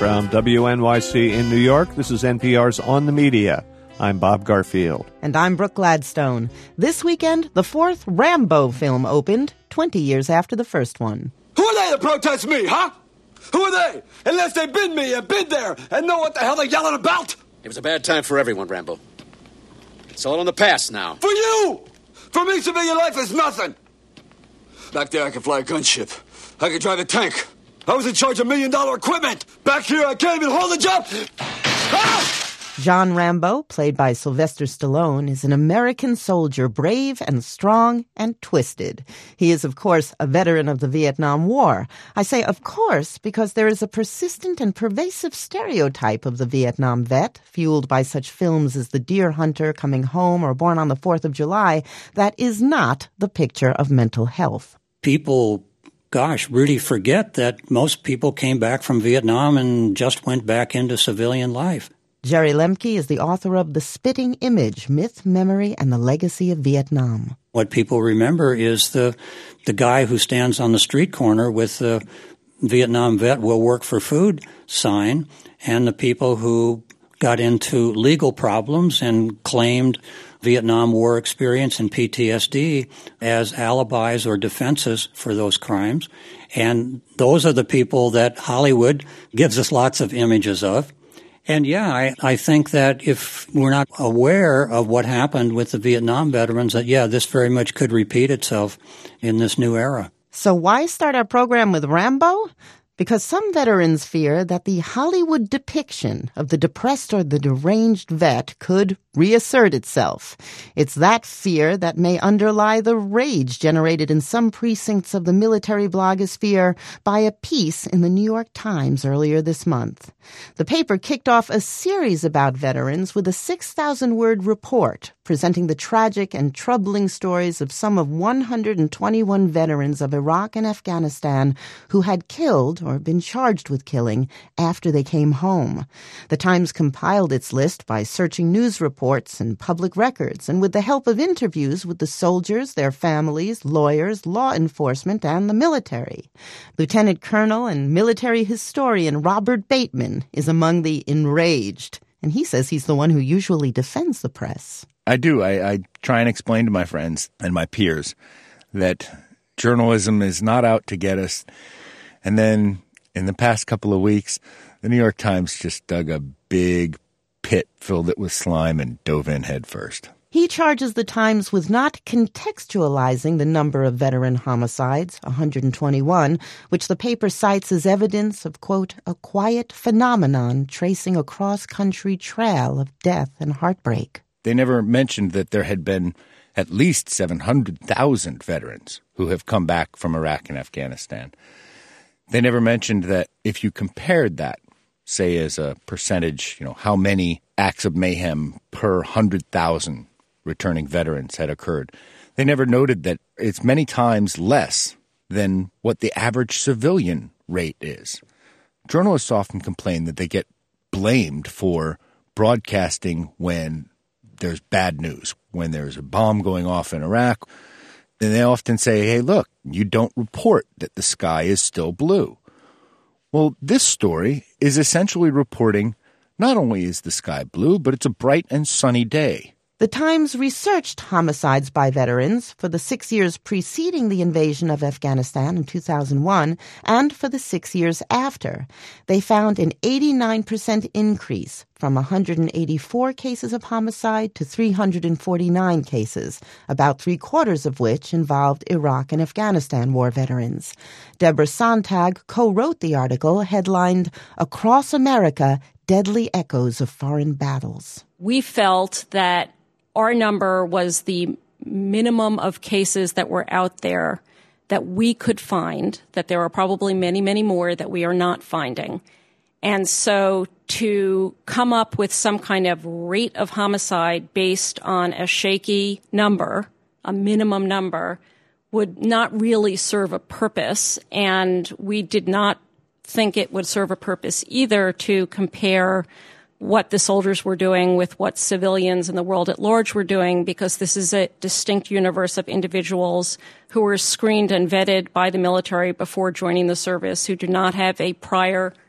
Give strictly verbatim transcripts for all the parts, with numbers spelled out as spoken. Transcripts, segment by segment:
From W N Y C in New York, this is N P R's On the Media. I'm Bob Garfield. And I'm Brooke Gladstone. This weekend, the fourth Rambo film opened, twenty years after the first one. Who are they to protest me, huh? Who are they? Unless they've been me and been there and know what the hell they're yelling about. It was a bad time for everyone, Rambo. It's all in the past now. For you! For me, civilian life is nothing. Back there, I could fly a gunship. I could drive a tank. I was in charge of million-dollar equipment. Back here, I can't even hold a job. Ah! John Rambo, played by Sylvester Stallone, is an American soldier, brave and strong and twisted. He is, of course, a veteran of the Vietnam War. I say of course because there is a persistent and pervasive stereotype of the Vietnam vet, fueled by such films as The Deer Hunter, Coming Home, or Born on the Fourth of July, that is not the picture of mental health. People, gosh, really forget that most people came back from Vietnam and just went back into civilian life. Jerry Lemke is the author of The Spitting Image, Myth, Memory, and the Legacy of Vietnam. What people remember is the the guy who stands on the street corner with the Vietnam vet will work for food sign, and the people who got into legal problems and claimed Vietnam War experience and P T S D as alibis or defenses for those crimes. And those are the people that Hollywood gives us lots of images of. And yeah, I, I think that if we're not aware of what happened with the Vietnam veterans, that yeah, this very much could repeat itself in this new era. So why start our program with Rambo? Because some veterans fear that the Hollywood depiction of the depressed or the deranged vet could reassert itself. It's that fear that may underlie the rage generated in some precincts of the military blogosphere by a piece in the New York Times earlier this month. The paper kicked off a series about veterans with a six thousand word report presenting the tragic and troubling stories of some of one hundred twenty-one veterans of Iraq and Afghanistan who had killed or been charged with killing after they came home. The Times compiled its list by searching news reports and public records and with the help of interviews with the soldiers, their families, lawyers, law enforcement, and the military. Lieutenant Colonel and military historian Robert Bateman is among the enraged, and he says he's the one who usually defends the press. I do. I, I try and explain to my friends and my peers that journalism is not out to get us. And then in the past couple of weeks, the New York Times just dug a big pit, filled it with slime, and dove in head first. He charges the Times with not contextualizing the number of veteran homicides, one hundred twenty-one, which the paper cites as evidence of, quote, a quiet phenomenon tracing a cross-country trail of death and heartbreak. They never mentioned that there had been at least seven hundred thousand veterans who have come back from Iraq and Afghanistan. They never mentioned that if you compared that, say as a percentage, you know, how many acts of mayhem per one hundred thousand returning veterans had occurred. They never noted that it's many times less than what the average civilian rate is. Journalists often complain that they get blamed for broadcasting when there's bad news, when there's a bomb going off in Iraq. And they often say, hey, look, you don't report that the sky is still blue. Well, this story is essentially reporting not only is the sky blue, but it's a bright and sunny day. The Times researched homicides by veterans for the six years preceding the invasion of Afghanistan in two thousand one and for the six years after. They found an eighty-nine percent increase from one hundred eighty-four cases of homicide to three hundred forty-nine cases, about three-quarters of which involved Iraq and Afghanistan war veterans. Deborah Sontag co-wrote the article headlined, Across America, Deadly Echoes of Foreign Battles. We felt that our number was the minimum of cases that were out there that we could find, that there are probably many, many more that we are not finding. And so to come up with some kind of rate of homicide based on a shaky number, a minimum number, would not really serve a purpose. And we did not think it would serve a purpose either to compare what the soldiers were doing with what civilians in the world at large were doing, because this is a distinct universe of individuals who were screened and vetted by the military before joining the service, who do not have a prior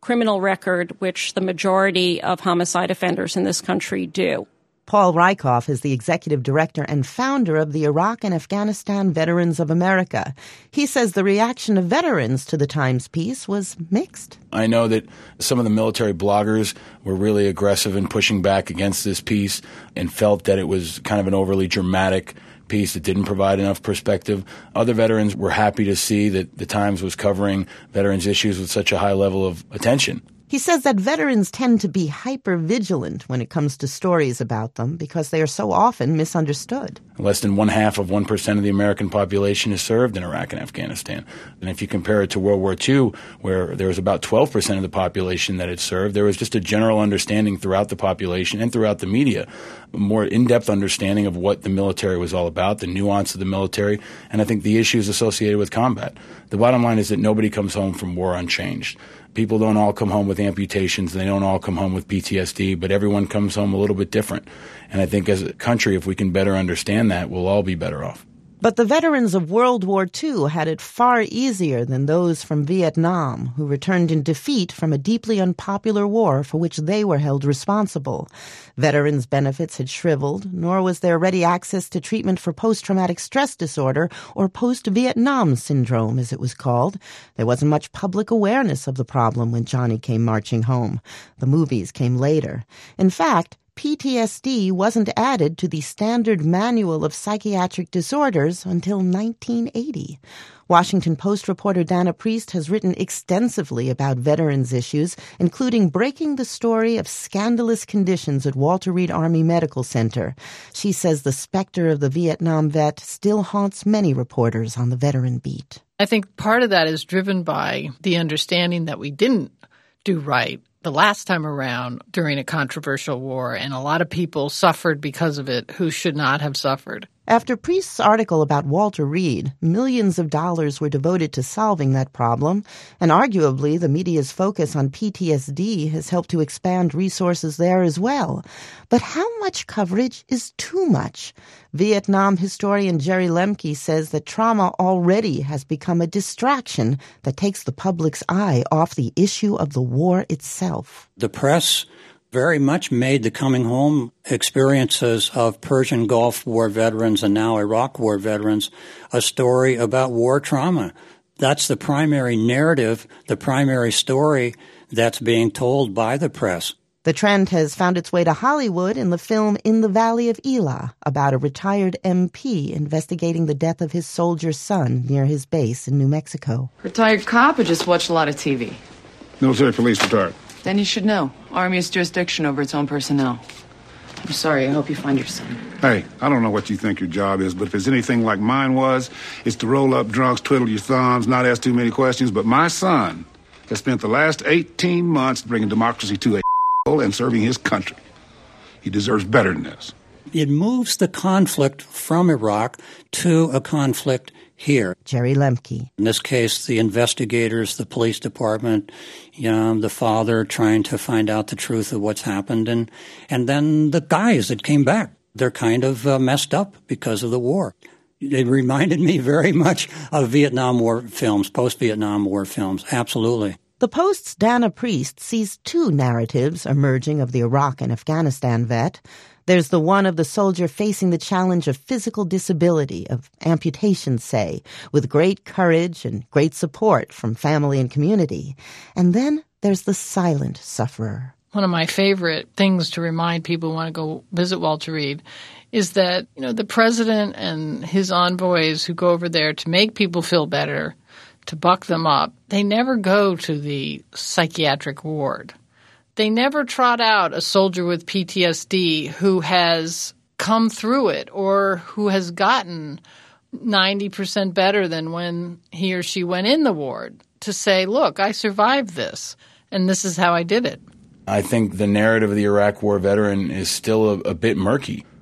criminal record, which the majority of homicide offenders in this country do. Paul Rieckhoff is the executive director and founder of the Iraq and Afghanistan Veterans of America. He says the reaction of veterans to the Times piece was mixed. I know that some of the military bloggers were really aggressive in pushing back against this piece and felt that it was kind of an overly dramatic piece that didn't provide enough perspective. Other veterans were happy to see that the Times was covering veterans' issues with such a high level of attention. He says that veterans tend to be hyper-vigilant when it comes to stories about them because they are so often misunderstood. Less than one half of one percent of the American population is served in Iraq and Afghanistan. And if you compare it to World War Two, where there was about twelve percent of the population that it served, there was just a general understanding throughout the population and throughout the media, a more in-depth understanding of what the military was all about, the nuance of the military, and I think the issues associated with combat. The bottom line is that nobody comes home from war unchanged. People don't all come home with amputations. They don't all come home with P T S D, but everyone comes home a little bit different. And I think as a country, if we can better understand that, we'll all be better off. But the veterans of World War Two had it far easier than those from Vietnam, who returned in defeat from a deeply unpopular war for which they were held responsible. Veterans' benefits had shriveled, nor was there ready access to treatment for post-traumatic stress disorder, or post-Vietnam syndrome, as it was called. There wasn't much public awareness of the problem when Johnny came marching home. The movies came later. In fact, P T S D wasn't added to the Standard Manual of Psychiatric Disorders until nineteen eighty. Washington Post reporter Dana Priest has written extensively about veterans' issues, including breaking the story of scandalous conditions at Walter Reed Army Medical Center. She says the specter of the Vietnam vet still haunts many reporters on the veteran beat. I think part of that is driven by the understanding that we didn't do right the last time around during a controversial war, and a lot of people suffered because of it who should not have suffered. After Priest's article about Walter Reed, millions of dollars were devoted to solving that problem, and arguably the media's focus on P T S D has helped to expand resources there as well. But how much coverage is too much? Vietnam historian Jerry Lemke says that trauma already has become a distraction that takes the public's eye off the issue of the war itself. The press very much made the coming home experiences of Persian Gulf War veterans and now Iraq War veterans a story about war trauma. That's the primary narrative, the primary story that's being told by the press. The trend has found its way to Hollywood in the film In the Valley of Elah, about a retired M P investigating the death of his soldier son near his base in New Mexico. Retired cop or just watch a lot of T V? Military police retired. Then you should know. Army has jurisdiction over its own personnel. I'm sorry, I hope you find your son. Hey, I don't know what you think your job is, but if it's anything like mine was, it's to roll up drunks, twiddle your thumbs, not ask too many questions. But my son has spent the last eighteen months bringing democracy to a and serving his country. He deserves better than this. It moves the conflict from Iraq to a conflict here. Jerry Lemke. In this case, the investigators, the police department, you know, the father trying to find out the truth of what's happened, and, and then the guys that came back. They're kind of uh, messed up because of the war. It reminded me very much of Vietnam War films, post-Vietnam War films, absolutely. The Post's Dana Priest sees two narratives emerging of the Iraq and Afghanistan vet. There's the one of the soldier facing the challenge of physical disability, of amputation, say, with great courage and great support from family and community. And then there's the silent sufferer. One of my favorite things to remind people who want to go visit Walter Reed is that, you know, the president and his envoys who go over there to make people feel better, to buck them up, they never go to the psychiatric ward. They never trot out a soldier with P T S D who has come through it or who has gotten ninety percent better than when he or she went in the ward to say, look, I survived this, and this is how I did it. I think the narrative of the Iraq War veteran is still a, a bit murky.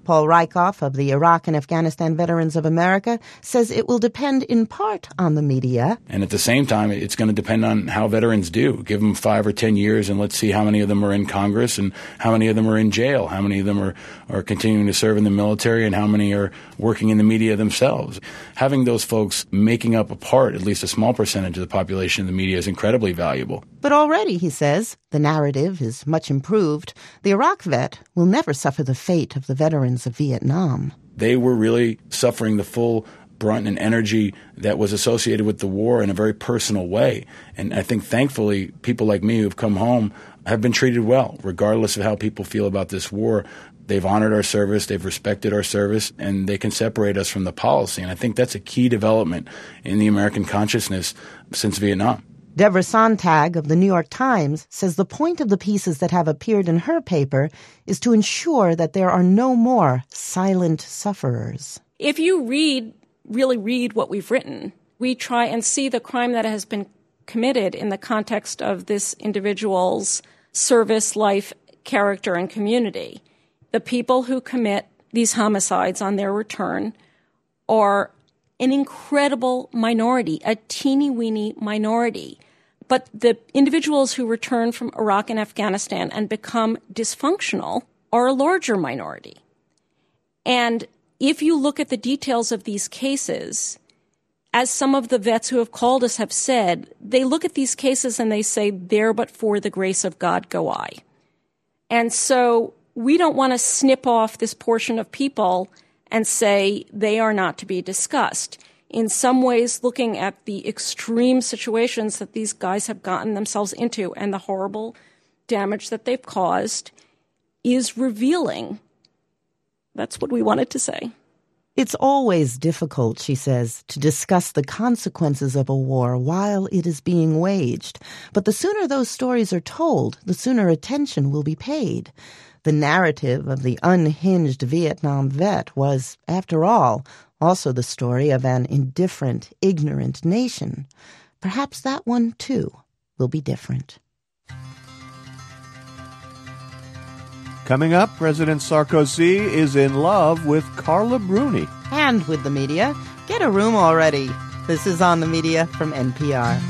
Paul Rykoff of the Iraq and Afghanistan Veterans of America says it will depend in part on the media. And at the same time, it's going to depend on how veterans do. Give them five or ten years and let's see how many of them are in Congress and how many of them are in jail, how many of them are, are continuing to serve in the military, and how many are working in the media themselves. Having those folks making up a part, at least a small percentage of the population of the media, is incredibly valuable. But already, he says, the narrative is much improved. The Iraq vet will never suffer the fate of the veterans of Vietnam. They were really suffering the full brunt and energy that was associated with the war in a very personal way. And I think, thankfully, people like me who've come home have been treated well, regardless of how people feel about this war. They've honored our service, they've respected our service, and they can separate us from the policy. And I think that's a key development in the American consciousness since Vietnam. Deborah Sontag of the New York Times says the point of the pieces that have appeared in her paper is to ensure that there are no more silent sufferers. If you read, really read what we've written, we try and see the crime that has been committed in the context of this individual's service, life, character, and community. The people who commit these homicides on their return are an incredible minority, a teeny-weeny minority. But the individuals who return from Iraq and Afghanistan and become dysfunctional are a larger minority. And if you look at the details of these cases, as some of the vets who have called us have said, they look at these cases and they say, there but for the grace of God go I. And so we don't want to snip off this portion of people and say they are not to be discussed. In some ways, looking at the extreme situations that these guys have gotten themselves into and the horrible damage that they've caused is revealing. That's what we wanted to say. It's always difficult, she says, to discuss the consequences of a war while it is being waged. But the sooner those stories are told, the sooner attention will be paid. The narrative of the unhinged Vietnam vet was, after all, also the story of an indifferent, ignorant nation. Perhaps that one, too, will be different. Coming up, President Sarkozy is in love with Carla Bruni. And with the media. Get a room already. This is On the Media from N P R.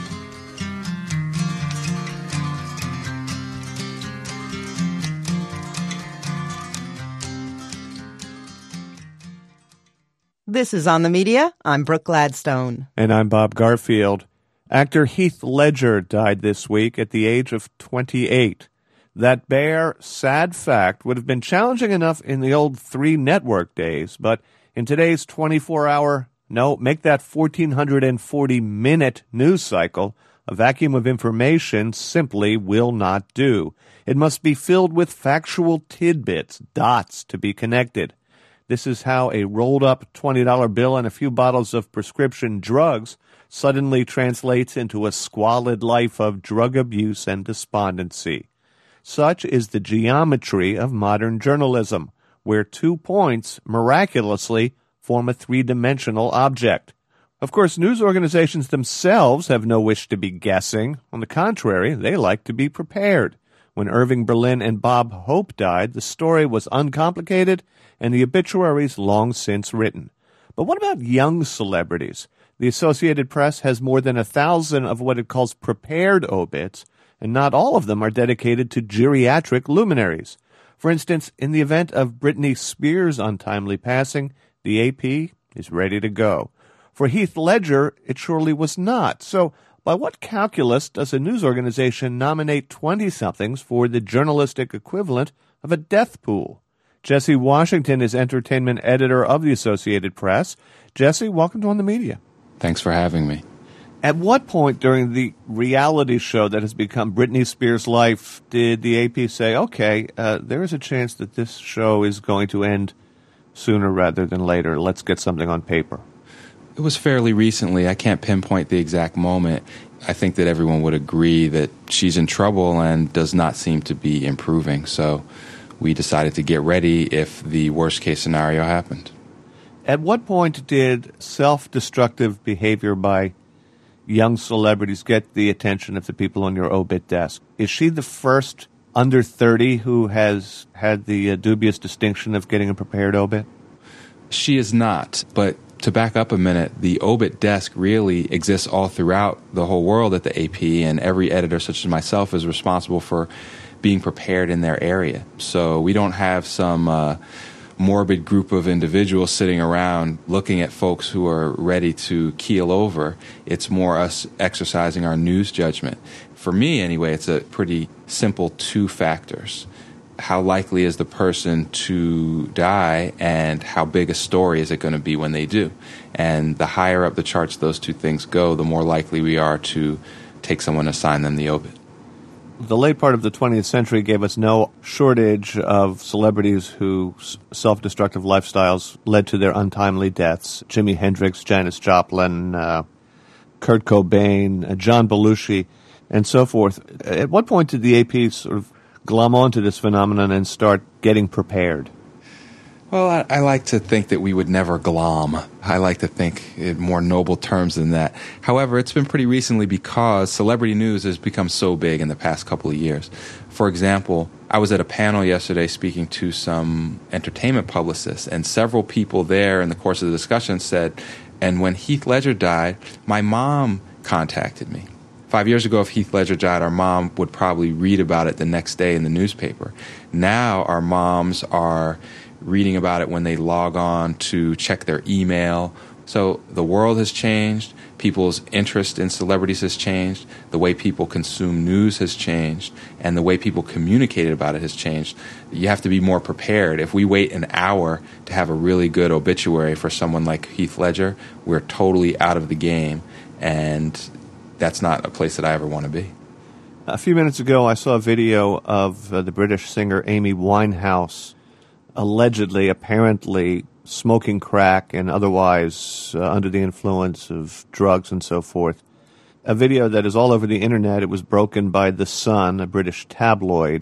This is On the Media. I'm Brooke Gladstone. And I'm Bob Garfield. Actor Heath Ledger died this week at the age of twenty-eight. That bare, sad fact would have been challenging enough in the old three network days, but in today's twenty-four hour, no, make that one thousand four hundred forty minute news cycle, a vacuum of information simply will not do. It must be filled with factual tidbits, dots to be connected. This is how a rolled-up twenty dollar bill and a few bottles of prescription drugs suddenly translates into a squalid life of drug abuse and despondency. Such is the geometry of modern journalism, where two points, miraculously, form a three-dimensional object. Of course, news organizations themselves have no wish to be guessing. On the contrary, they like to be prepared. When Irving Berlin and Bob Hope died, the story was uncomplicated and the obituaries long since written. But what about young celebrities? The Associated Press has more than a thousand of what it calls prepared obits, and not all of them are dedicated to geriatric luminaries. For instance, in the event of Britney Spears' untimely passing, the A P is ready to go. For Heath Ledger, it surely was not. So by what calculus does a news organization nominate twenty-somethings for the journalistic equivalent of a death pool? Jesse Washington is entertainment editor of the Associated Press. Jesse, welcome to On the Media. Thanks for having me. At what point during the reality show that has become Britney Spears' life did the A P say, okay, uh, there is a chance that this show is going to end sooner rather than later. Let's get something on paper? It was fairly recently. I can't pinpoint the exact moment. I think that everyone would agree that she's in trouble and does not seem to be improving. So we decided to get ready if the worst-case scenario happened. At what point did self-destructive behavior by young celebrities get the attention of the people on your obit desk? Is she the first under thirty who has had the uh, dubious distinction of getting a prepared obit? She is not, but to back up a minute, the obit desk really exists all throughout the whole world at the A P, and every editor, such as myself, is responsible for being prepared in their area. So we don't have some uh, morbid group of individuals sitting around looking at folks who are ready to keel over. It's more us exercising our news judgment. For me, anyway, it's a pretty simple two factors. How likely is the person to die, and how big a story is it going to be when they do? And the higher up the charts those two things go, the more likely we are to take someone and assign them the obit. The late part of the twentieth century gave us no shortage of celebrities whose self-destructive lifestyles led to their untimely deaths. Jimi Hendrix, Janis Joplin, uh, Kurt Cobain, uh, John Belushi, and so forth. At what point did the A P sort of glom onto this phenomenon and start getting prepared? Well, I, I like to think that we would never glom. I like to think in more noble terms than that. However, it's been pretty recently because celebrity news has become so big in the past couple of years. For example, I was at a panel yesterday speaking to some entertainment publicists, and several people there in the course of the discussion said, and when Heath Ledger died, my mom contacted me. Five years ago, if Heath Ledger died, our mom would probably read about it the next day in the newspaper. Now our moms are reading about it when they log on to check their email. So the world has changed. People's interest in celebrities has changed. The way people consume news has changed. And the way people communicate about it has changed. You have to be more prepared. If we wait an hour to have a really good obituary for someone like Heath Ledger, we're totally out of the game. And that's not a place that I ever want to be. A few minutes ago, I saw a video of uh, the British singer Amy Winehouse allegedly, apparently, smoking crack and otherwise uh, under the influence of drugs and so forth. A video that is all over the internet. It was broken by The Sun, a British tabloid.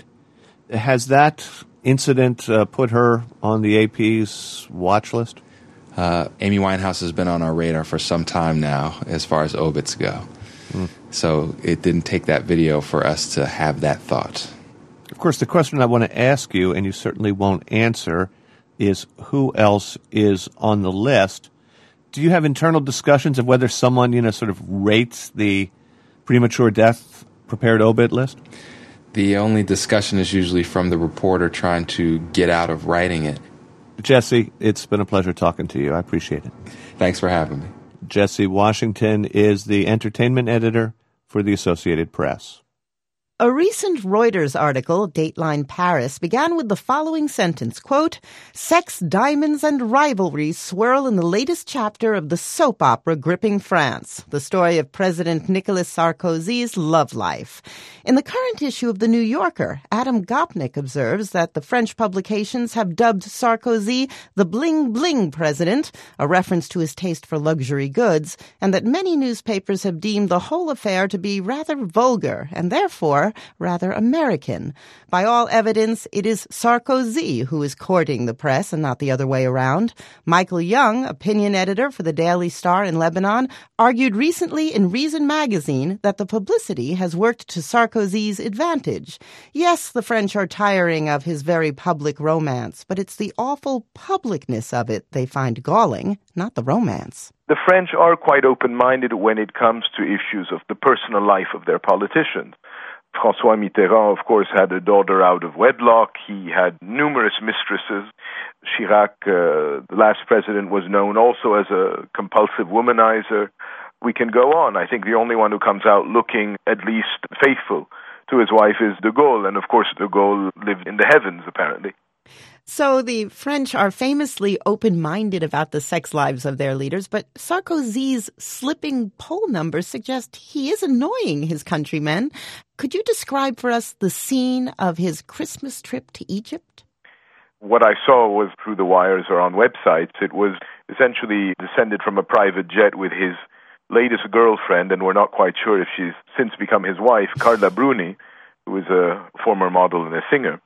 Has that incident uh, put her on the A P's watch list? Uh, Amy Winehouse has been on our radar for some time now as far as obits go. Mm. So it didn't take that video for us to have that thought. Of course, the question I want to ask you, and you certainly won't answer, is who else is on the list? Do you have internal discussions of whether someone, you know, sort of rates the premature death prepared obit list? The only discussion is usually from the reporter trying to get out of writing it. Jesse, it's been a pleasure talking to you. I appreciate it. Thanks for having me. Jesse Washington is the entertainment editor for the Associated Press. A recent Reuters article, Dateline Paris, began with the following sentence, quote, "Sex, diamonds, and rivalry swirl in the latest chapter of the soap opera gripping France, the story of President Nicolas Sarkozy's love life." In the current issue of The New Yorker, Adam Gopnik observes that the French publications have dubbed Sarkozy the bling-bling president, a reference to his taste for luxury goods, and that many newspapers have deemed the whole affair to be rather vulgar and therefore rather American. By all evidence, it is Sarkozy who is courting the press and not the other way around. Michael Young, opinion editor for the Daily Star in Lebanon, argued recently in Reason magazine that the publicity has worked to Sarkozy's advantage. Yes, the French are tiring of his very public romance, but it's the awful publicness of it they find galling, not the romance. The French are quite open-minded when it comes to issues of the personal life of their politicians. François Mitterrand, of course, had a daughter out of wedlock. He had numerous mistresses. Chirac, uh, the last president, was known also as a compulsive womanizer. We can go on. I think the only one who comes out looking at least faithful to his wife is de Gaulle. And, of course, de Gaulle lived in the heavens, apparently. So the French are famously open-minded about the sex lives of their leaders, but Sarkozy's slipping poll numbers suggest he is annoying his countrymen. Could you describe for us the scene of his Christmas trip to Egypt? What I saw was through the wires or on websites. It was essentially descended from a private jet with his latest girlfriend, and we're not quite sure if she's since become his wife, Carla Bruni, who is a former model and a singer.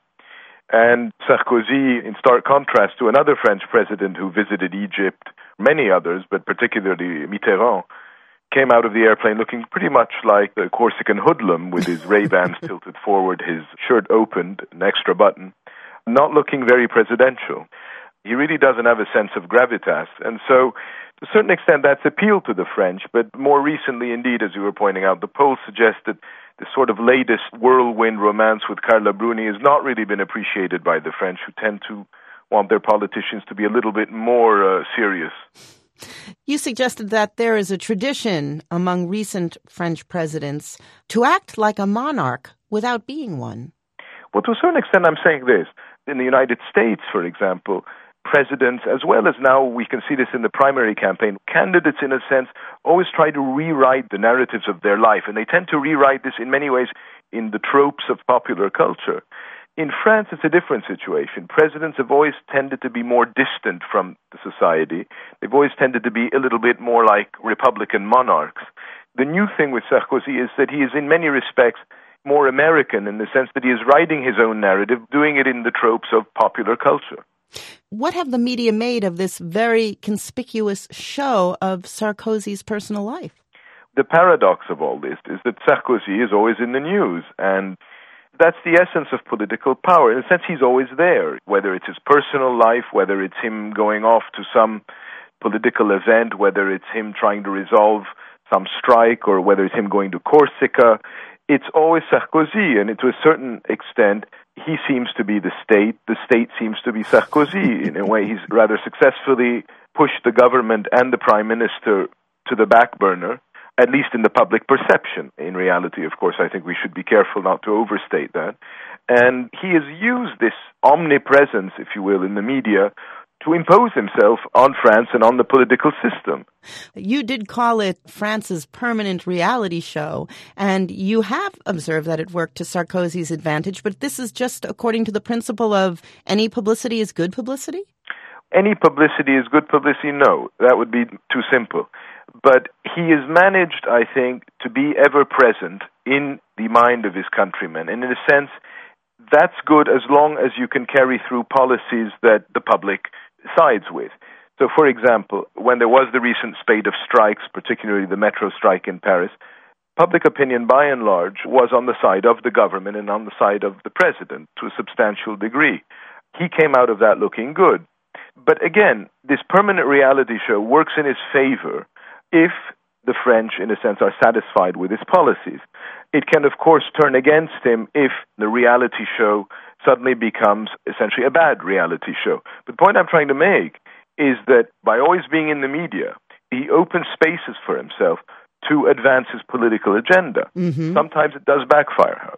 And Sarkozy, in stark contrast to another French president who visited Egypt, many others, but particularly Mitterrand, came out of the airplane looking pretty much like a Corsican hoodlum with his Ray-Bans tilted forward, his shirt opened, an extra button, not looking very presidential. He really doesn't have a sense of gravitas. And so, to a certain extent, that's appealed to the French. But more recently, indeed, as you were pointing out, the polls suggest that the sort of latest whirlwind romance with Carla Bruni has not really been appreciated by the French, who tend to want their politicians to be a little bit more uh, serious. You suggested that there is a tradition among recent French presidents to act like a monarch without being one. Well, to a certain extent, I'm saying this. In the United States, for example, presidents, as well as now we can see this in the primary campaign, candidates, in a sense, always try to rewrite the narratives of their life. And they tend to rewrite this in many ways in the tropes of popular culture. In France, it's a different situation. Presidents have always tended to be more distant from the society. They've always tended to be a little bit more like Republican monarchs. The new thing with Sarkozy is that he is, in many respects, more American in the sense that he is writing his own narrative, doing it in the tropes of popular culture. What have the media made of this very conspicuous show of Sarkozy's personal life? The paradox of all this is that Sarkozy is always in the news, and that's the essence of political power. In a sense, he's always there, whether it's his personal life, whether it's him going off to some political event, whether it's him trying to resolve some strike, or whether it's him going to Corsica. It's always Sarkozy, and to a certain extent, he seems to be the state. The state seems to be Sarkozy. In a way, he's rather successfully pushed the government and the prime minister to the back burner, at least in the public perception. In reality, of course, I think we should be careful not to overstate that. And he has used this omnipresence, if you will, in the media to impose himself on France and on the political system. You did call it France's permanent reality show, and you have observed that it worked to Sarkozy's advantage, but this is just according to the principle of any publicity is good publicity? Any publicity is good publicity? No, that would be too simple. But he has managed, I think, to be ever present in the mind of his countrymen. And in a sense, that's good as long as you can carry through policies that the public sides with. So, for example, when there was the recent spate of strikes, particularly the metro strike in Paris, public opinion, by and large, was on the side of the government and on the side of the president to a substantial degree. He came out of that looking good. But again, this permanent reality show works in his favor if the French, in a sense, are satisfied with his policies. It can, of course, turn against him if the reality show suddenly becomes essentially a bad reality show. But the point I'm trying to make is that by always being in the media, he opens spaces for himself to advance his political agenda. Mm-hmm. Sometimes it does backfire, however.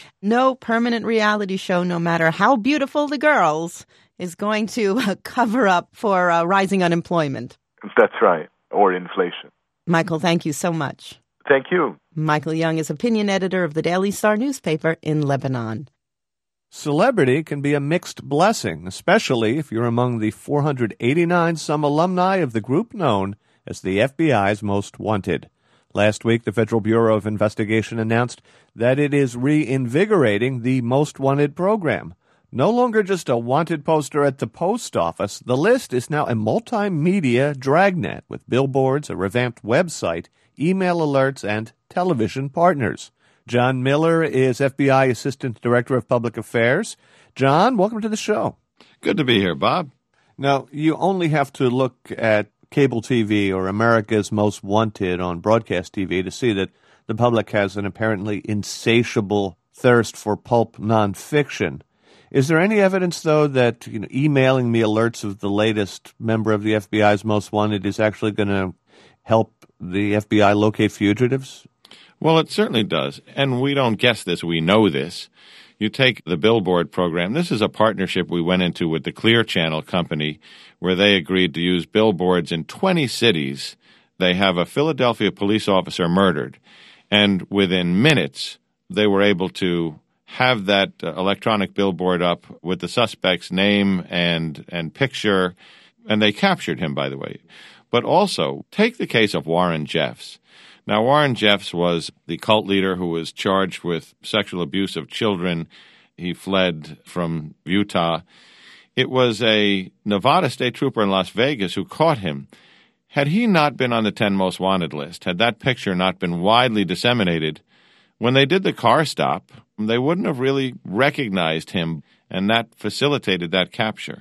No permanent reality show, no matter how beautiful the girls, is going to uh, cover up for uh, rising unemployment. That's right, or inflation. Michael, thank you so much. Thank you. Michael Young is opinion editor of the Daily Star newspaper in Lebanon. Celebrity can be a mixed blessing, especially if you're among the four hundred eighty-nine some alumni of the group known as the F B I's Most Wanted. Last week, the Federal Bureau of Investigation announced that it is reinvigorating the Most Wanted program. No longer just a wanted poster at the post office, the list is now a multimedia dragnet with billboards, a revamped website, email alerts, and television partners. John Miller is F B I Assistant Director of Public Affairs. John, welcome to the show. Good to be here, Bob. Now, you only have to look at cable T V or America's Most Wanted on broadcast T V to see that the public has an apparently insatiable thirst for pulp nonfiction. Is there any evidence, though, that you know, emailing me alerts of the latest member of the F B I's Most Wanted is actually going to help the F B I locate fugitives? Well, it certainly does. And we don't guess this. We know this. You take the billboard program. This is a partnership we went into with the Clear Channel Company, where they agreed to use billboards in twenty cities. They have a Philadelphia police officer murdered. And within minutes, they were able to have that uh, electronic billboard up with the suspect's name and, and picture. And they captured him, by the way. But also, take the case of Warren Jeffs. Now, Warren Jeffs was the cult leader who was charged with sexual abuse of children. He fled from Utah. It was a Nevada state trooper in Las Vegas who caught him Had he not been on the ten most wanted list, had that picture not been widely disseminated, when they did the car stop, they wouldn't have really recognized him, and that facilitated that capture.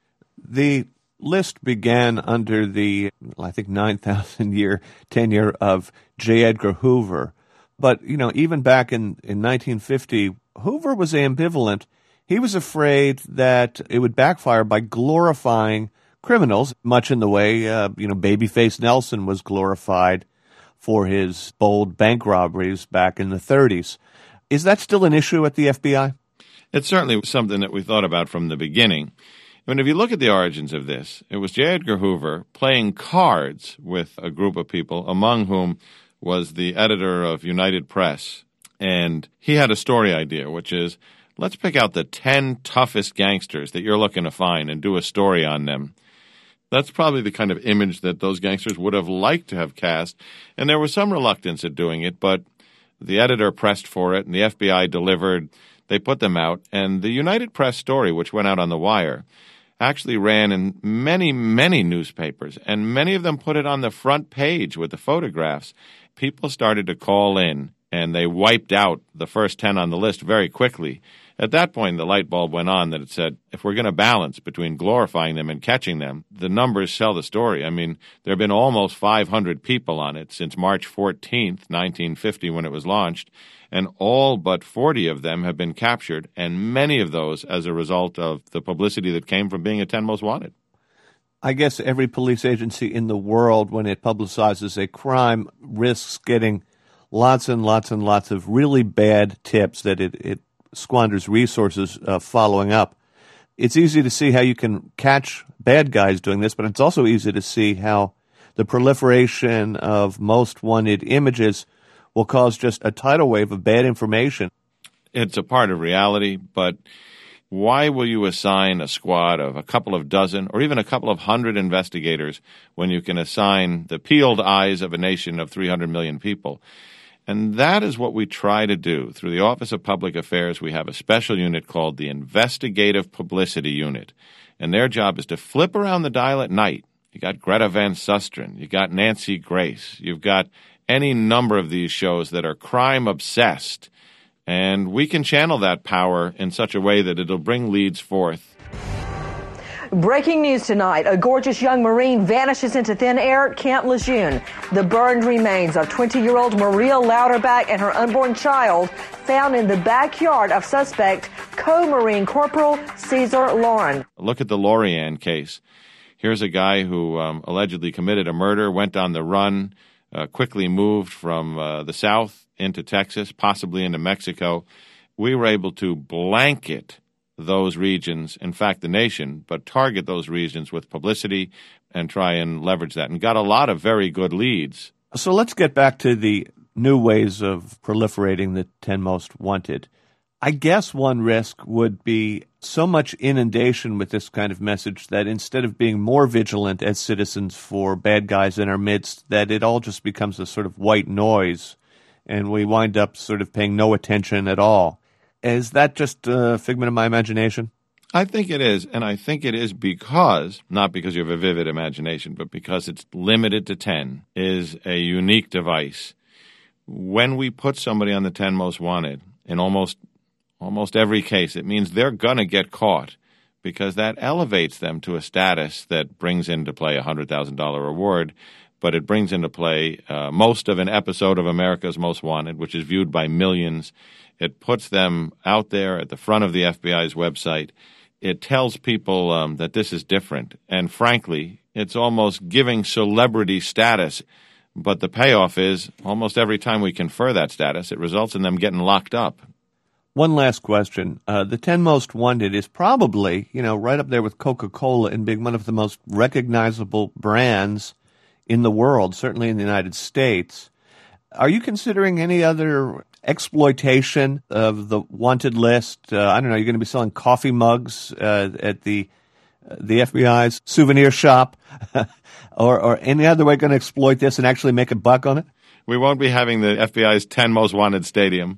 The list began under the, I think, nine thousand year tenure of J. Edgar Hoover. But, you know, even back in, in nineteen fifty, Hoover was ambivalent. He was afraid that it would backfire by glorifying criminals, much in the way, uh, you know, Babyface Nelson was glorified for his bold bank robberies back in the thirties. Is that still an issue at the F B I? It's certainly something that we thought about from the beginning. I mean, if you look at the origins of this, it was J. Edgar Hoover playing cards with a group of people, among whom was the editor of United Press. And he had a story idea, which is, let's pick out the ten toughest gangsters that you're looking to find and do a story on them. That's probably the kind of image that those gangsters would have liked to have cast, and there was some reluctance at doing it, but the editor pressed for it, and the F B I delivered. They put them out, and the United Press story, which went out on the wire, actually ran in many, many newspapers, and many of them put it on the front page with the photographs. People started to call in, and they wiped out the first ten on the list very quickly. At that point, the light bulb went on that it said, if we're going to balance between glorifying them and catching them, the numbers sell the story. I mean, there have been almost five hundred people on it since March fourteenth, nineteen fifty, when it was launched, and all but forty of them have been captured, and many of those as a result of the publicity that came from being a ten most wanted. I guess every police agency in the world, when it publicizes a crime, risks getting lots and lots and lots of really bad tips that it, it squanders resources uh, following up. It's easy to see how you can catch bad guys doing this, but it's also easy to see how the proliferation of most wanted images will cause just a tidal wave of bad information. It's a part of reality, but why will you assign a squad of a couple of dozen or even a couple of hundred investigators when you can assign the peeled eyes of a nation of three hundred million people? And that is what we try to do. Through the Office of Public Affairs, we have a special unit called the Investigative Publicity Unit. And their job is to flip around the dial at night. You got Greta Van Susteren. You got Nancy Grace. You've got any number of these shows that are crime-obsessed. And we can channel that power in such a way that it'll bring leads forth. Breaking news tonight. A gorgeous young Marine vanishes into thin air at Camp Lejeune. The burned remains of twenty-year-old Maria Louderback and her unborn child found in the backyard of suspect co-Marine Corporal Caesar Lauren. Look at the Lorian case. Here's a guy who um, allegedly committed a murder, went on the run, uh, quickly moved from uh, the south into Texas, possibly into Mexico. We were able to blanket those regions, in fact, the nation, but target those regions with publicity and try and leverage that, and got a lot of very good leads. So let's get back to the new ways of proliferating the ten most wanted. I guess one risk would be so much inundation with this kind of message that instead of being more vigilant as citizens for bad guys in our midst, that it all just becomes a sort of white noise, and we wind up sort of paying no attention at all. Is that just a figment of my imagination? I think it is, and I think it is because, not because you have a vivid imagination, but because it's limited to ten, is a unique device. When we put somebody on the ten most wanted, in almost almost every case, it means they're going to get caught because that elevates them to a status that brings into play a one hundred thousand dollars reward, but it brings into play uh, most of an episode of America's Most Wanted, which is viewed by millions. It puts them out there at the front of the F B I's website. It tells people um, that this is different. And frankly, it's almost giving celebrity status. But the payoff is almost every time we confer that status, it results in them getting locked up. One last question. Uh, the ten most wanted is probably, you know, right up there with Coca-Cola in being one of the most recognizable brands in the world, certainly in the United States. Are you considering any other exploitation of the wanted list? Uh, I don't know, you're going to be selling coffee mugs uh, at the uh, the F B I's souvenir shop, or, or any other way going to exploit this and actually make a buck on it? We won't be having the F B I's ten most wanted stadium.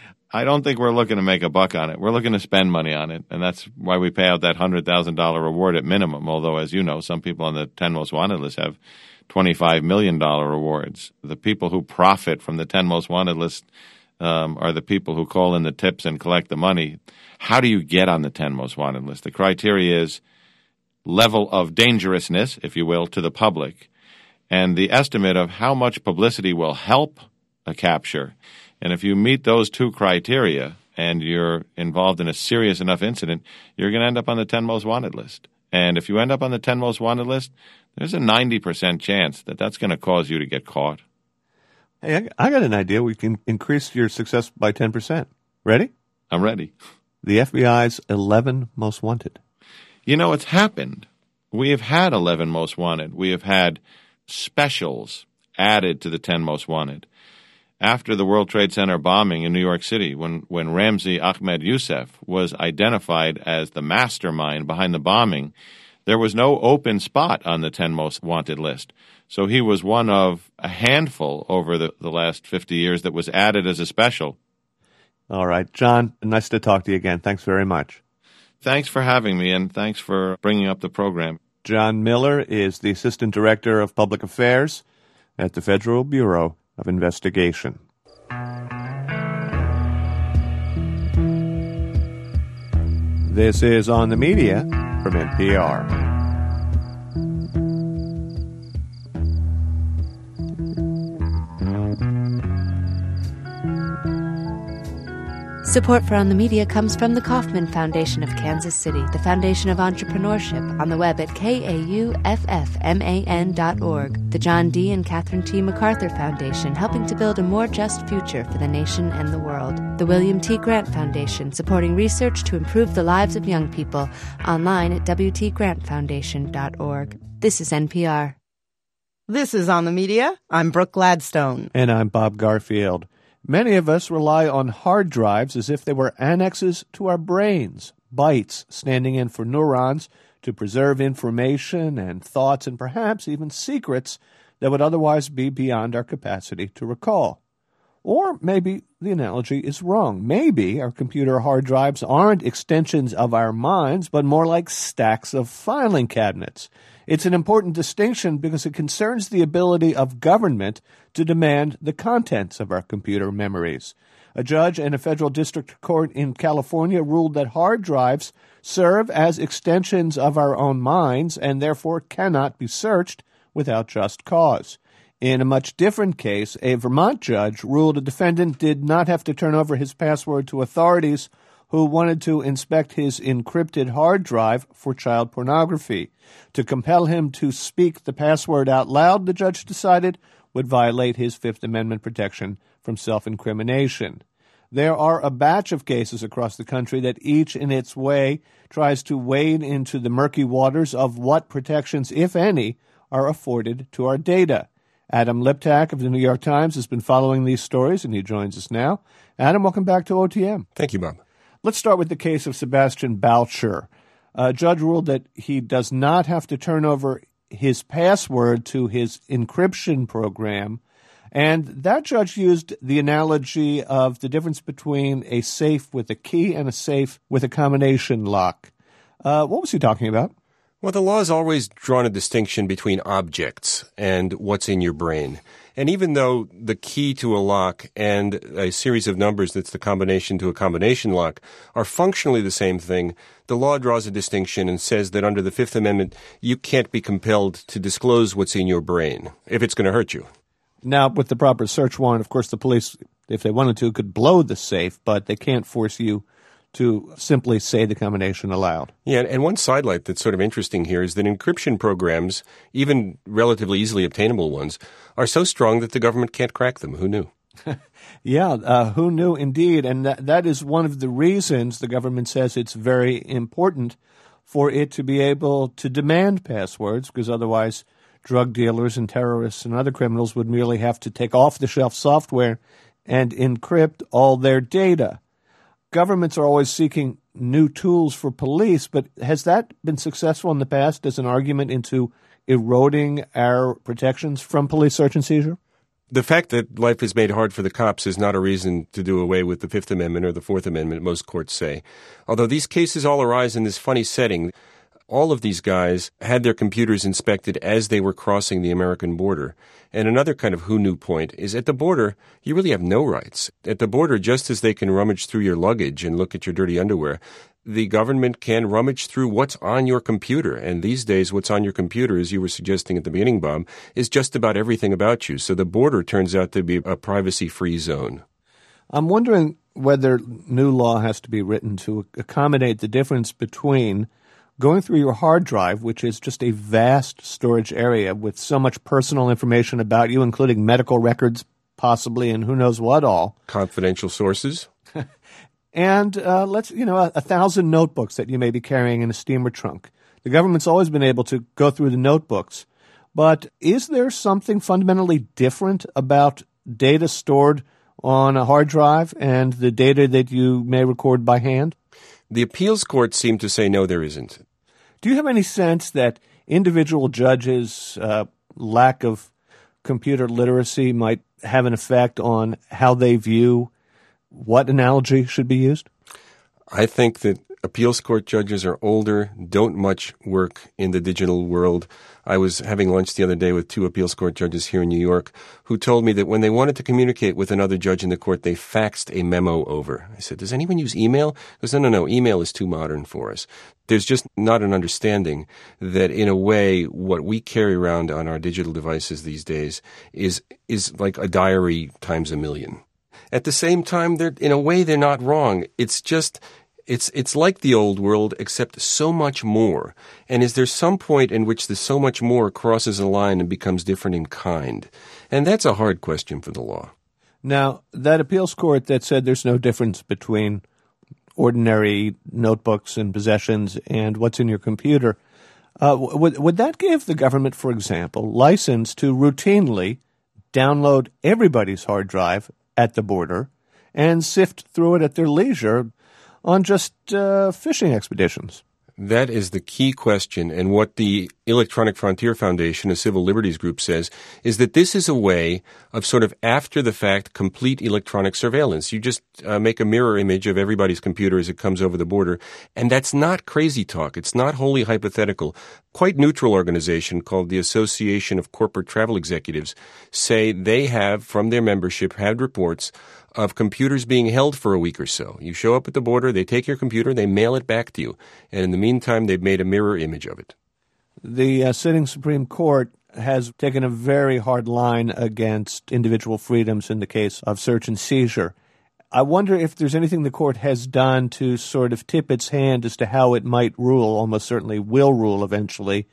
I don't think we're looking to make a buck on it. We're looking to spend money on it, and that's why we pay out that one hundred thousand dollars reward at minimum, although, as you know, some people on the ten most wanted list have twenty-five million dollars rewards. The people who profit from the ten most wanted list um, are the people who call in the tips and collect the money. How do you get on the ten most wanted list? The criteria is level of dangerousness, if you will, to the public, and the estimate of how much publicity will help a capture. And if you meet those two criteria and you're involved in a serious enough incident, you're going to end up on the ten most wanted list. And if you end up on the ten most wanted list, there's a ninety percent chance that that's going to cause you to get caught. Hey, I got an idea. We can increase your success by ten percent. Ready? I'm ready. The F B I's eleven most wanted. You know, it's happened. We have had eleven most wanted. We have had specials added to the ten most wanted. After the World Trade Center bombing in New York City, when, when Ramzi Ahmed Youssef was identified as the mastermind behind the bombing, there was no open spot on the ten most wanted list. So he was one of a handful over the, the last fifty years that was added as a special. All right. John, nice to talk to you again. Thanks very much. Thanks for having me, and thanks for bringing up the program. John Miller is the Assistant Director of Public Affairs at the Federal Bureau of Investigation. This is On the Media from N P R. Support for On the Media comes from the Kauffman Foundation of Kansas City, the Foundation of Entrepreneurship, on the web at K A U F F M A N dot org, the John D. and Catherine T. MacArthur Foundation, helping to build a more just future for the nation and the world, the William T. Grant Foundation, supporting research to improve the lives of young people, online at W T grant foundation dot org. This is N P R. This is On the Media. I'm Brooke Gladstone. And I'm Bob Garfield. Many of us rely on hard drives as if they were annexes to our brains, bytes standing in for neurons to preserve information and thoughts and perhaps even secrets that would otherwise be beyond our capacity to recall. Or maybe the analogy is wrong. Maybe our computer hard drives aren't extensions of our minds, but more like stacks of filing cabinets. It's an important distinction because it concerns the ability of government to demand the contents of our computer memories. A judge in a federal district court in California ruled that hard drives serve as extensions of our own minds and therefore cannot be searched without just cause. In a much different case, a Vermont judge ruled a defendant did not have to turn over his password to authorities who wanted to inspect his encrypted hard drive for child pornography. To compel him to speak the password out loud, the judge decided, would violate his Fifth Amendment protection from self-incrimination. There are a batch of cases across the country that each in its way tries to wade into the murky waters of what protections, if any, are afforded to our data. Adam Liptak of the New York Times has been following these stories, and he joins us now. Adam, welcome back to O T M. Thank you, Bob. Let's start with the case of Sebastian Boucher. A judge ruled that he does not have to turn over his password to his encryption program, and that judge used the analogy of the difference between a safe with a key and a safe with a combination lock. Uh, what was he talking about? Well, the law has always drawn a distinction between objects and what's in your brain. And even though the key to a lock and a series of numbers that's the combination to a combination lock are functionally the same thing, the law draws a distinction and says that under the Fifth Amendment, you can't be compelled to disclose what's in your brain if it's going to hurt you. Now, with the proper search warrant, of course, the police, if they wanted to, could blow the safe, but they can't force you to simply say the combination aloud. Yeah, and one sidelight that's sort of interesting here is that encryption programs, even relatively easily obtainable ones, are so strong that the government can't crack them. Who knew? yeah, uh, who knew indeed. And that, that is one of the reasons the government says it's very important for it to be able to demand passwords, because otherwise drug dealers and terrorists and other criminals would merely have to take off-the-shelf software and encrypt all their data. Governments are always seeking new tools for police, but has that been successful in the past as an argument into eroding our protections from police search and seizure? The fact that life is made hard for the cops is not a reason to do away with the Fifth Amendment or the Fourth Amendment, most courts say. Although these cases all arise in this funny setting, all of these guys had their computers inspected as they were crossing the American border. And another kind of who knew point is at the border, you really have no rights. At the border, just as they can rummage through your luggage and look at your dirty underwear, the government can rummage through what's on your computer. And these days, what's on your computer, as you were suggesting at the beginning, Bob, is just about everything about you. So the border turns out to be a privacy-free zone. I'm wondering whether new law has to be written to accommodate the difference between going through your hard drive, which is just a vast storage area with so much personal information about you, including medical records, possibly, and who knows what all. Confidential sources. And uh, let's, you know, a, a thousand notebooks that you may be carrying in a steamer trunk. The government's always been able to go through the notebooks. But is there something fundamentally different about data stored on a hard drive and the data that you may record by hand? The appeals court seemed to say no, there isn't. Do you have any sense that individual judges' uh, lack of computer literacy might have an effect on how they view what analogy should be used? I think that appeals court judges are older, don't much work in the digital world. I was having lunch the other day with two appeals court judges here in New York who told me that when they wanted to communicate with another judge in the court, they faxed a memo over. I said, does anyone use email? He goes, no, no, no, email is too modern for us. There's just not an understanding that in a way what we carry around on our digital devices these days is is like a diary times a million. At the same time, they're in a way they're not wrong. It's just It's it's like the old world, except so much more. And is there some point in which the so much more crosses a line and becomes different in kind? And that's a hard question for the law. Now, that appeals court that said there's no difference between ordinary notebooks and possessions and what's in your computer, uh, would, would that give the government, for example, license to routinely download everybody's hard drive at the border and sift through it at their leisure on just uh, fishing expeditions? That is the key question, and what the Electronic Frontier Foundation, a civil liberties group, says is that this is a way of sort of after-the-fact complete electronic surveillance. You just uh, make a mirror image of everybody's computer as it comes over the border, and that's not crazy talk. It's not wholly hypothetical. Quite neutral organization called the Association of Corporate Travel Executives say they have, from their membership, had reports of computers being held for a week or so. You show up at the border, they take your computer, they mail it back to you. And in the meantime, they've made a mirror image of it. The uh, sitting Supreme Court has taken a very hard line against individual freedoms in the case of search and seizure. I wonder if there's anything the court has done to sort of tip its hand as to how it might rule, almost certainly will rule eventually,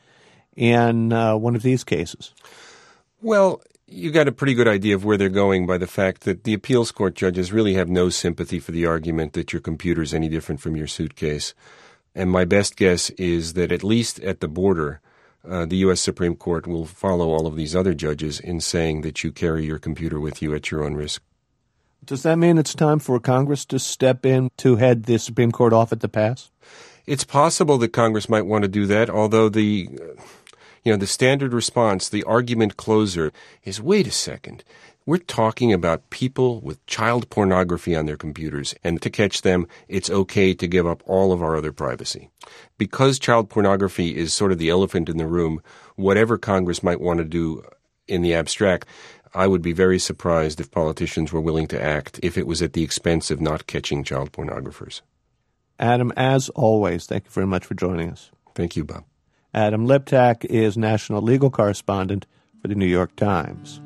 in uh, one of these cases. Well, you got a pretty good idea of where they're going by the fact that the appeals court judges really have no sympathy for the argument that your computer is any different from your suitcase. And my best guess is that at least at the border, uh, the U S Supreme Court will follow all of these other judges in saying that you carry your computer with you at your own risk. Does that mean it's time for Congress to step in to head the Supreme Court off at the pass? It's possible that Congress might want to do that, although the... Uh, You know, the standard response, the argument closer, is, wait a second, we're talking about people with child pornography on their computers, and to catch them, it's okay to give up all of our other privacy. Because child pornography is sort of the elephant in the room, whatever Congress might want to do in the abstract, I would be very surprised if politicians were willing to act if it was at the expense of not catching child pornographers. Adam, as always, thank you very much for joining us. Thank you, Bob. Adam Liptak is national legal correspondent for the New York Times.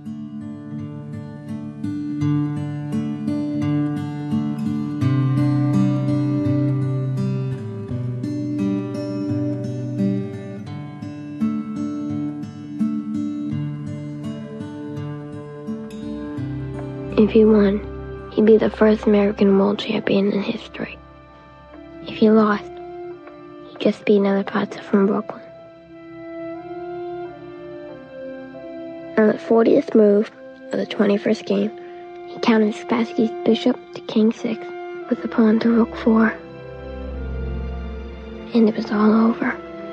If he won, he'd be the first American world champion in history. If he lost, he'd just be another Potsdam from Brooklyn. On the fortieth move of the twenty-first game, he counted Spassky's bishop to king six with the pawn to rook four. And it was all over.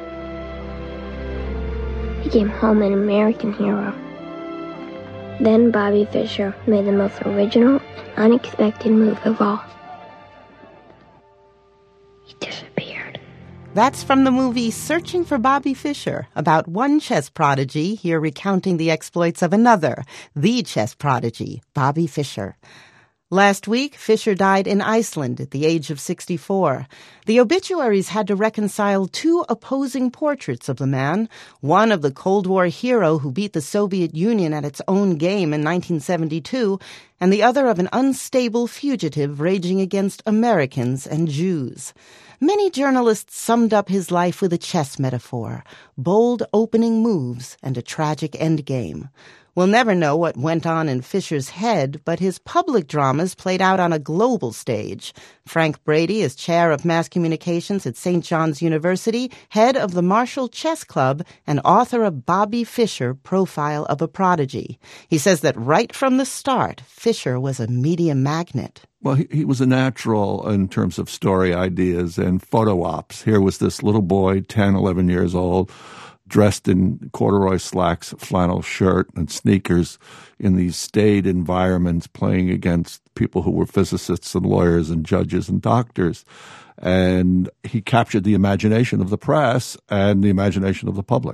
He came home an American hero. Then Bobby Fischer made the most original and unexpected move of all. He disappeared. That's from the movie Searching for Bobby Fischer, about one chess prodigy here recounting the exploits of another, the chess prodigy, Bobby Fischer. Last week, Fischer died in Iceland at the age of sixty-four. The obituaries had to reconcile two opposing portraits of the man, one of the Cold War hero who beat the Soviet Union at its own game in nineteen seventy-two, and the other of an unstable fugitive raging against Americans and Jews. Many journalists summed up his life with a chess metaphor, bold opening moves and a tragic endgame. We'll never know what went on in Fischer's head, but his public dramas played out on a global stage. Frank Brady is chair of mass communications at Saint John's University, head of the Marshall Chess Club, and author of Bobby Fischer, Profile of a Prodigy. He says that right from the start, Fischer was a media magnet. Well, he, he was a natural in terms of story ideas and photo ops. Here was this little boy, ten, eleven years old, dressed in corduroy slacks, flannel shirt, and sneakers in these staid environments, playing against people who were physicists and lawyers and judges and doctors. And he captured the imagination of the press and the imagination of the public.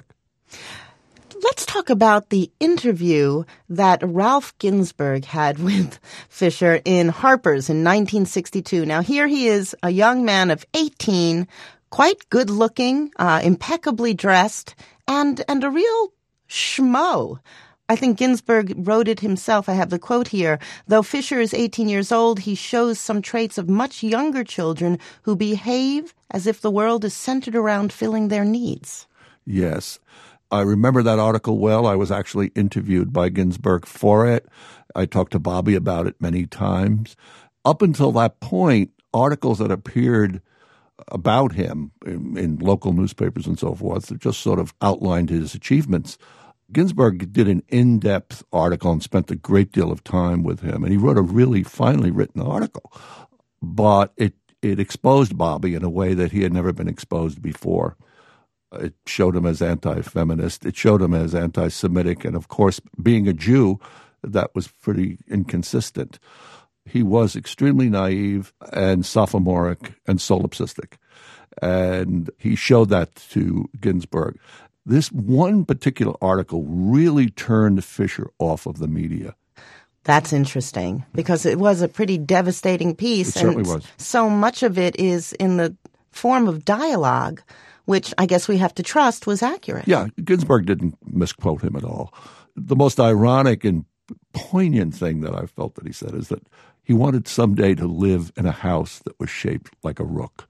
Let's talk about the interview that Ralph Ginzburg had with Fischer in Harper's in nineteen sixty-two. Now, here he is, a young man of eighteen, quite good-looking, uh, impeccably dressed, and and a real schmo. I think Ginzburg wrote it himself. I have the quote here. Though Fischer is eighteen years old, he shows some traits of much younger children who behave as if the world is centered around filling their needs. Yes. I remember that article well. I was actually interviewed by Ginzburg for it. I talked to Bobby about it many times. Up until that point, articles that appeared about him in, in local newspapers and so forth that just sort of outlined his achievements. Ginzburg did an in-depth article and spent a great deal of time with him, and he wrote a really finely written article. But it, it exposed Bobby in a way that he had never been exposed before. It showed him as anti-feminist. It showed him as anti-Semitic. And, of course, being a Jew, that was pretty inconsistent. He was extremely naive and sophomoric and solipsistic. And he showed that to Ginzburg. This one particular article really turned Fischer off of the media. That's interesting, because it was a pretty devastating piece. It certainly and was. So much of it is in the form of dialogue, which I guess we have to trust was accurate. Yeah, Ginzburg didn't misquote him at all. The most ironic and poignant thing that I felt that he said is that he wanted someday to live in a house that was shaped like a rook.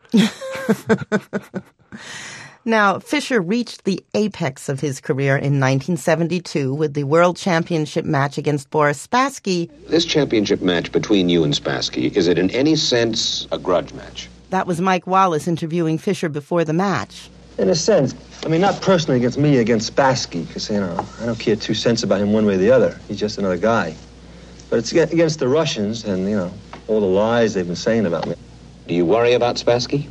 Now, Fischer reached the apex of his career in nineteen seventy-two with the World Championship match against Boris Spassky. This championship match between you and Spassky, is it in any sense a grudge match? That was Mike Wallace interviewing Fischer before the match. In a sense. I mean, not personally against me, against Spassky, because, you know, I don't care two cents about him one way or the other. He's just another guy. But it's against the Russians and, you know, all the lies they've been saying about me. Do you worry about Spassky?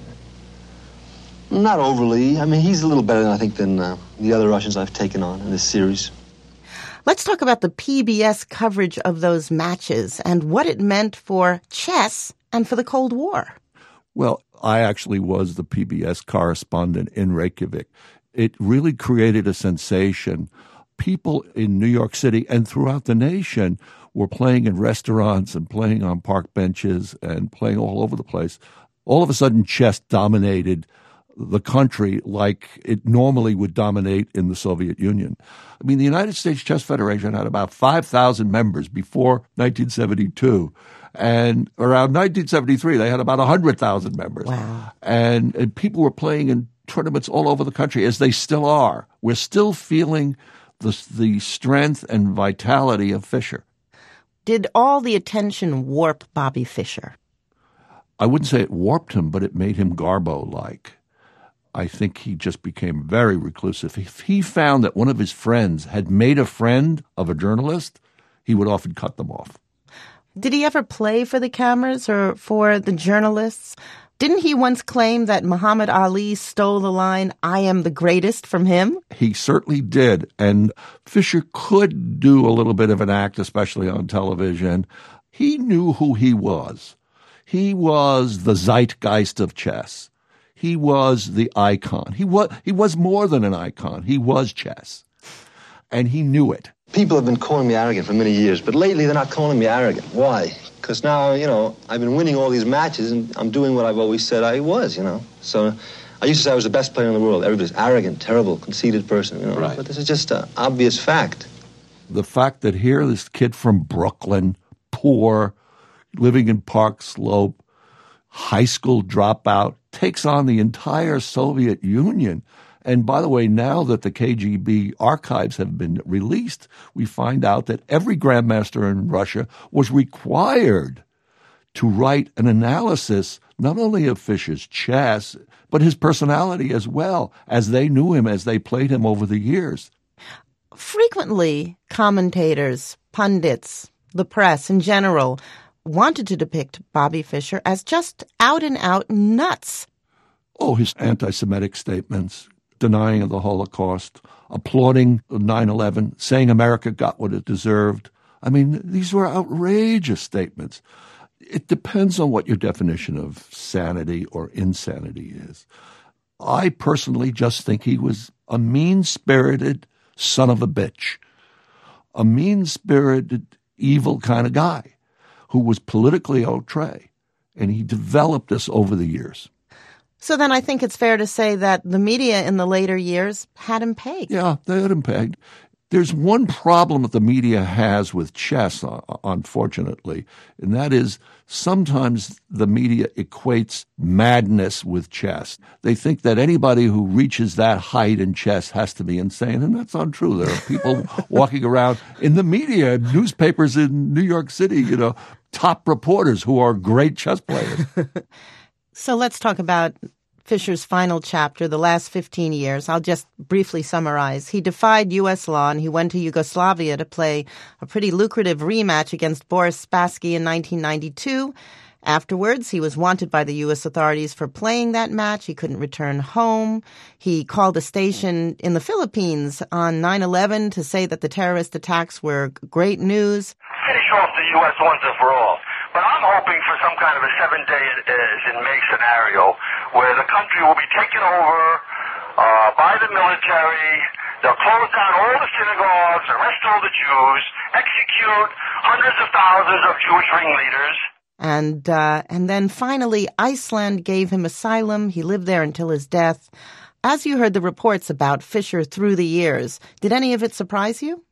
Not overly. I mean, he's a little better, I think, than uh, the other Russians I've taken on in this series. Let's talk about the P B S coverage of those matches and what it meant for chess and for the Cold War. Well, I actually was the P B S correspondent in Reykjavik. It really created a sensation. People in New York City and throughout the nation were playing in restaurants and playing on park benches and playing all over the place. All of a sudden, chess dominated the country like it normally would dominate in the Soviet Union. I mean, the United States Chess Federation had about five thousand members before nineteen seventy-two. And around nineteen seventy-three, they had about one hundred thousand members. Wow. And, and people were playing in tournaments all over the country, as they still are. We're still feeling the, the strength and vitality of Fischer. Did all the attention warp Bobby Fischer? I wouldn't say it warped him, but it made him Garbo-like. I think he just became very reclusive. If he found that one of his friends had made a friend of a journalist, he would often cut them off. Did he ever play for the cameras or for the journalists? Didn't he once claim that Muhammad Ali stole the line, "I am the greatest," from him? He certainly did. And Fischer could do a little bit of an act, especially on television. He knew who he was. He was the zeitgeist of chess. He was the icon. He was, he was more than an icon. He was chess. And he knew it. People have been calling me arrogant for many years, but lately they're not calling me arrogant. Why? Because now, you know, I've been winning all these matches and I'm doing what I've always said I was, you know. So I used to say I was the best player in the world. Everybody's arrogant, terrible, conceited person, you know. Right. But this is just an obvious fact. The fact that here, this kid from Brooklyn, poor, living in Park Slope, high school dropout, takes on the entire Soviet Union. And by the way, now that the K G B archives have been released, we find out that every grandmaster in Russia was required to write an analysis not only of Fischer's chess, but his personality as well, as they knew him, as they played him over the years. Frequently, commentators, pundits, the press in general wanted to depict Bobby Fischer as just out-and-out nuts. Oh, his anti-Semitic statements, denying of the Holocaust, applauding nine eleven, saying America got what it deserved. I mean, these were outrageous statements. It depends on what your definition of sanity or insanity is. I personally just think he was a mean-spirited son of a bitch, a mean-spirited, evil kind of guy who was politically outre, and he developed this over the years. So then I think it's fair to say that the media in the later years had him pegged. Yeah, they had him pegged. There's one problem that the media has with chess, unfortunately, and that is sometimes the media equates madness with chess. They think that anybody who reaches that height in chess has to be insane, and that's untrue. There are people walking around in the media, newspapers in New York City, you know, top reporters who are great chess players. So let's talk about Fischer's final chapter, the last fifteen years. I'll just briefly summarize. He defied U S law and he went to Yugoslavia to play a pretty lucrative rematch against Boris Spassky in nineteen ninety-two. Afterwards, he was wanted by the U S authorities for playing that match. He couldn't return home. He called a station in the Philippines on nine eleven to say that the terrorist attacks were great news. Finish off the U S once and for all. But I'm hoping for some kind of a seven-day in May scenario where the country will be taken over uh, by the military. They'll close down all the synagogues, arrest all the Jews, execute hundreds of thousands of Jewish ringleaders. And uh, and then finally, Iceland gave him asylum. He lived there until his death. As you heard the reports about Fischer through the years, did any of it surprise you?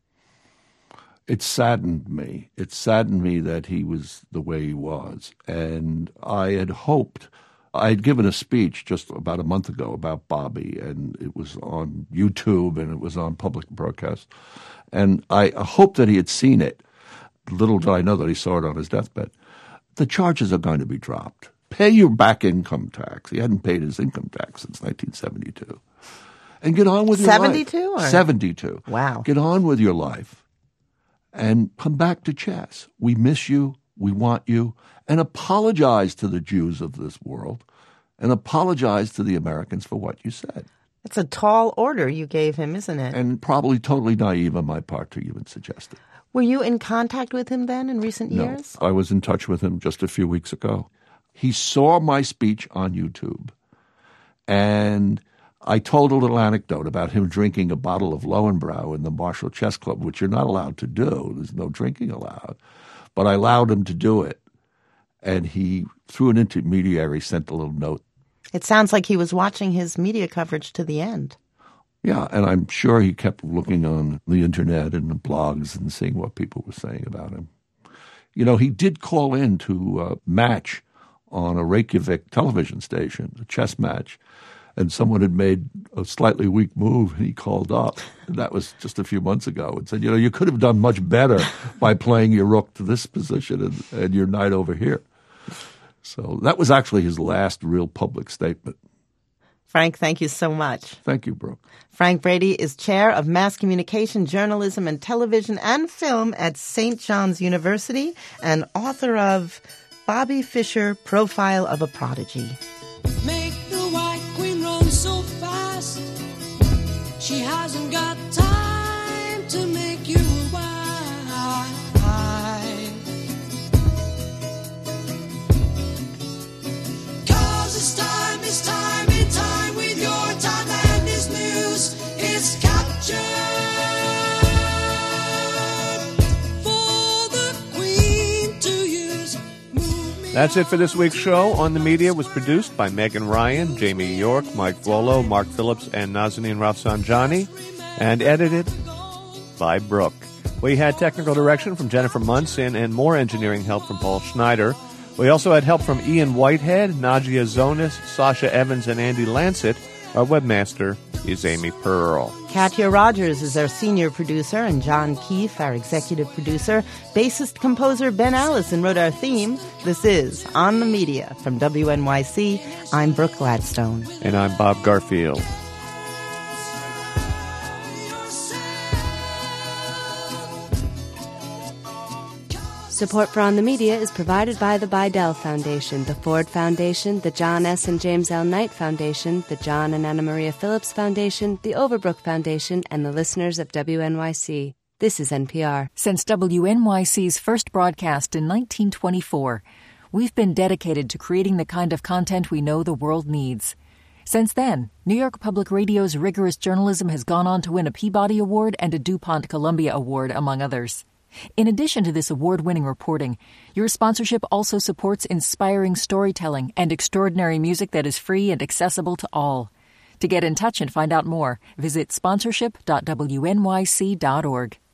It saddened me. It saddened me that he was the way he was. And I had hoped, I had given a speech just about a month ago about Bobby, and it was on YouTube and it was on public broadcast. And I hoped that he had seen it. Little did I know that he saw it on his deathbed. The charges are going to be dropped. Pay your back income tax. He hadn't paid his income tax since nineteen seventy-two. And get on with your seventy-two life. Or? seventy-two. Wow. Get on with your life. And come back to chess. We miss you. We want you. And apologize to the Jews of this world. And apologize to the Americans for what you said. It's a tall order you gave him, isn't it? And probably totally naive on my part to even suggest it. Were you in contact with him then in recent no, years? I was in touch with him just a few weeks ago. He saw my speech on YouTube. And I told a little anecdote about him drinking a bottle of Lowenbrau in the Marshall Chess Club, which you're not allowed to do. There's no drinking allowed. But I allowed him to do it. And he, through an intermediary, sent a little note. It sounds like he was watching his media coverage to the end. Yeah, and I'm sure he kept looking on the internet and the blogs and seeing what people were saying about him. You know, he did call in to a match on a Reykjavik television station, a chess match. And someone had made a slightly weak move, and he called up. And that was just a few months ago, and said, you know, you could have done much better by playing your rook to this position and, and your knight over here. So that was actually his last real public statement. Frank, thank you so much. Thank you, Brooke. Frank Brady is chair of mass communication, journalism, and television and film at Saint John's University and author of Bobby Fischer, Profile of a Prodigy. Make the White Queen run so fast, she hasn't got time to make you a wife. Cause it's time, it's time, it's That's it for this week's show. On the Media was produced by Megan Ryan, Jamie York, Mike Volo, Mark Phillips, and Nazanin Rafsanjani, and edited by Brooke. We had technical direction from Jennifer Munson and more engineering help from Paul Schneider. We also had help from Ian Whitehead, Najia Zonis, Sasha Evans, and Andy Lancet. Our webmaster is Amy Pearl. Katya Rogers is our senior producer, and John Keefe, our executive producer. Bassist-composer Ben Allison wrote our theme. This is On the Media from W N Y C. I'm Brooke Gladstone. And I'm Bob Garfield. Support for On the Media is provided by the Bidell Foundation, the Ford Foundation, the John S. and James L. Knight Foundation, the John and Anna Maria Phillips Foundation, the Overbrook Foundation, and the listeners of W N Y C. This is N P R. Since W N Y C's first broadcast in nineteen twenty-four, we've been dedicated to creating the kind of content we know the world needs. Since then, New York Public Radio's rigorous journalism has gone on to win a Peabody Award and a DuPont Columbia Award, among others. In addition to this award-winning reporting, your sponsorship also supports inspiring storytelling and extraordinary music that is free and accessible to all. To get in touch and find out more, visit sponsorship dot w n y c dot org.